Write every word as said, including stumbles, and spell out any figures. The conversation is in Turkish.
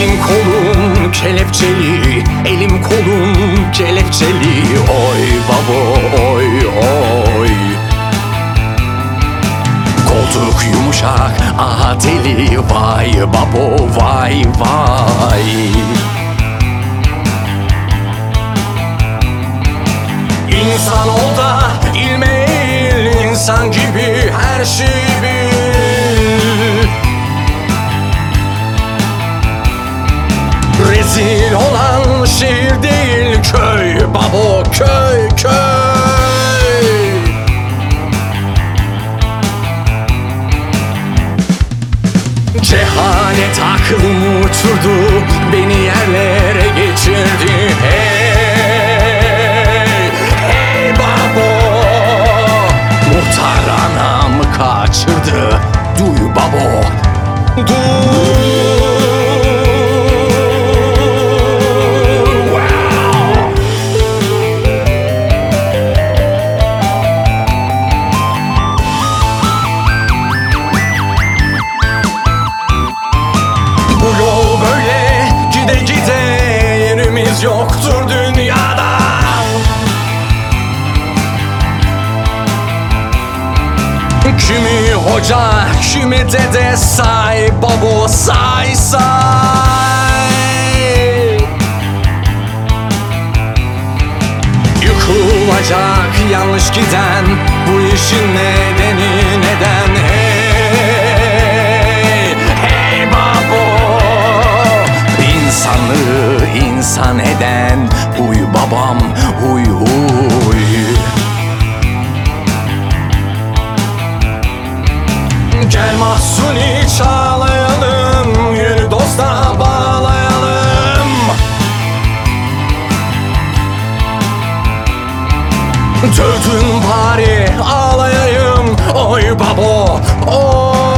Elim kolum kelepçeli, elim kolum kelepçeli. Oy babo oy oy. Koltuk yumuşak, aha deli. Vay babo vay vay. İnsan ol da ilme eğil, insan gibi her şeyi bil. Rezil olan şehir değil, köy babo köy köy. Cehalet aklımı uçurdu, beni yerlere geçirdi. Hey, hey babo. Muhtar anamı kaçırdı, duy babo, duy. Yoktur dünyada. Kimi hoca, kimi dede, say babo say say. Yıkılacak yanlış giden, bu işin nedeni neden? Hey, hey babo. İnsanlığı insan eden, huy babam huy huy. Gel Mahsuni çağlayalım, yürü dosta bağlayalım. Dövdün bari ağlayayım, oy babo oy.